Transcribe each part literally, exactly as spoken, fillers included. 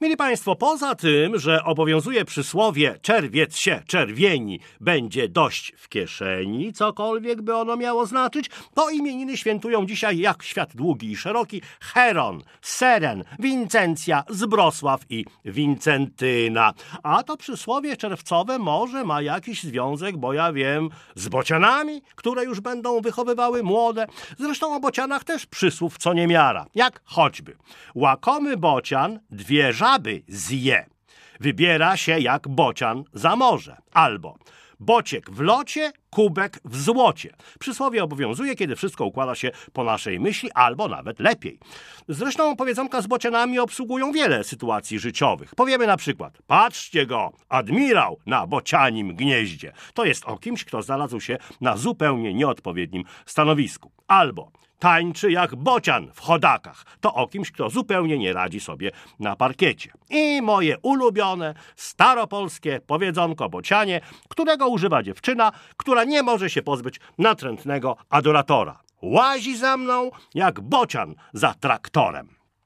Mili Państwo, poza tym, że obowiązuje przysłowie czerwiec się czerwieni, będzie dość w kieszeni, cokolwiek by ono miało znaczyć, to imieniny świętują dzisiaj, jak świat długi i szeroki, Heron, Seren, Wincencja, Zbrosław i Wincentyna. A to przysłowie czerwcowe może ma jakiś związek, bo ja wiem, z bocianami, które już będą wychowywały młode. Zresztą o bocianach też przysłów co niemiara, jak choćby łakomy bocian dwie żaby zje, wybiera się jak bocian za morze, albo bociek w locie, kubek w złocie. Przysłowie obowiązuje, kiedy wszystko układa się po naszej myśli, albo nawet lepiej. Zresztą powiedzonka z bocianami obsługują wiele sytuacji życiowych. Powiemy na przykład: patrzcie go, admirał na bocianim gnieździe. To jest o kimś, kto znalazł się na zupełnie nieodpowiednim stanowisku. Albo tańczy jak bocian w chodakach. To o kimś, kto zupełnie nie radzi sobie na parkiecie. I moje ulubione, staropolskie powiedzonko bocianie, którego używa dziewczyna, która nie może się pozbyć natrętnego adoratora. Łazi za mną jak bocian za traktorem.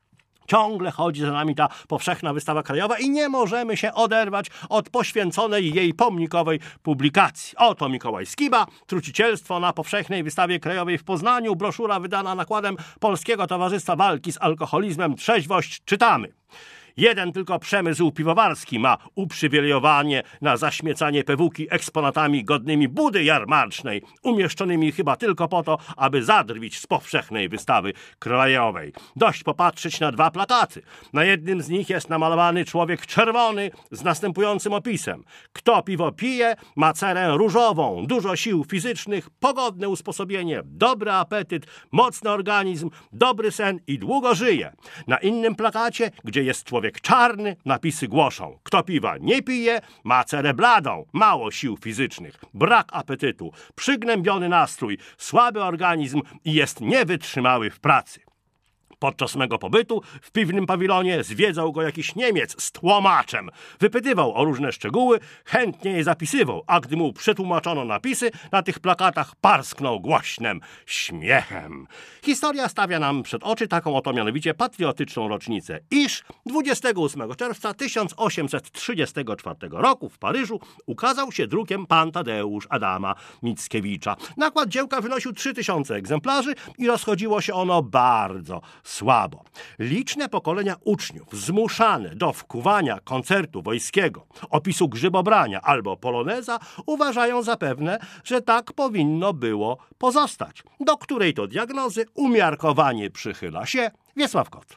Ciągle chodzi za nami ta powszechna wystawa krajowa i nie możemy się oderwać od poświęconej jej pomnikowej publikacji. Oto Mikołaj Skiba, trucicielstwo na powszechnej wystawie krajowej w Poznaniu, broszura wydana nakładem Polskiego Towarzystwa Walki z Alkoholizmem Trzeźwość, czytamy. Jeden tylko przemysł piwowarski ma uprzywilejowanie na zaśmiecanie pewuki eksponatami godnymi budy jarmarcznej, umieszczonymi chyba tylko po to, aby zadrwić z powszechnej wystawy krajowej. Dość popatrzeć na dwa plakaty. Na jednym z nich jest namalowany człowiek czerwony z następującym opisem. Kto piwo pije, ma cerę różową, dużo sił fizycznych, pogodne usposobienie, dobry apetyt, mocny organizm, dobry sen i długo żyje. Na innym plakacie, gdzie jest człowiek czarny, napisy głoszą: kto piwa nie pije, ma cerę bladą, mało sił fizycznych, brak apetytu, przygnębiony nastrój, słaby organizm i jest niewytrzymały w pracy. Podczas mego pobytu w piwnym pawilonie zwiedzał go jakiś Niemiec z tłumaczem. Wypytywał o różne szczegóły, chętnie je zapisywał, a gdy mu przetłumaczono napisy, na tych plakatach parsknął głośnym śmiechem. Historia stawia nam przed oczy taką oto mianowicie patriotyczną rocznicę, iż dwudziestego ósmego czerwca tysiąc osiemset trzydziestego czwartego roku w Paryżu ukazał się drukiem pan Tadeusz Adama Mickiewicza. Nakład dziełka wynosił trzy tysiące egzemplarzy i rozchodziło się ono bardzo słabo. Liczne pokolenia uczniów zmuszane do wkuwania koncertu wojskiego, opisu grzybobrania albo poloneza uważają zapewne, że tak powinno było pozostać. Do której to diagnozy umiarkowanie przychyla się Wiesław Kot.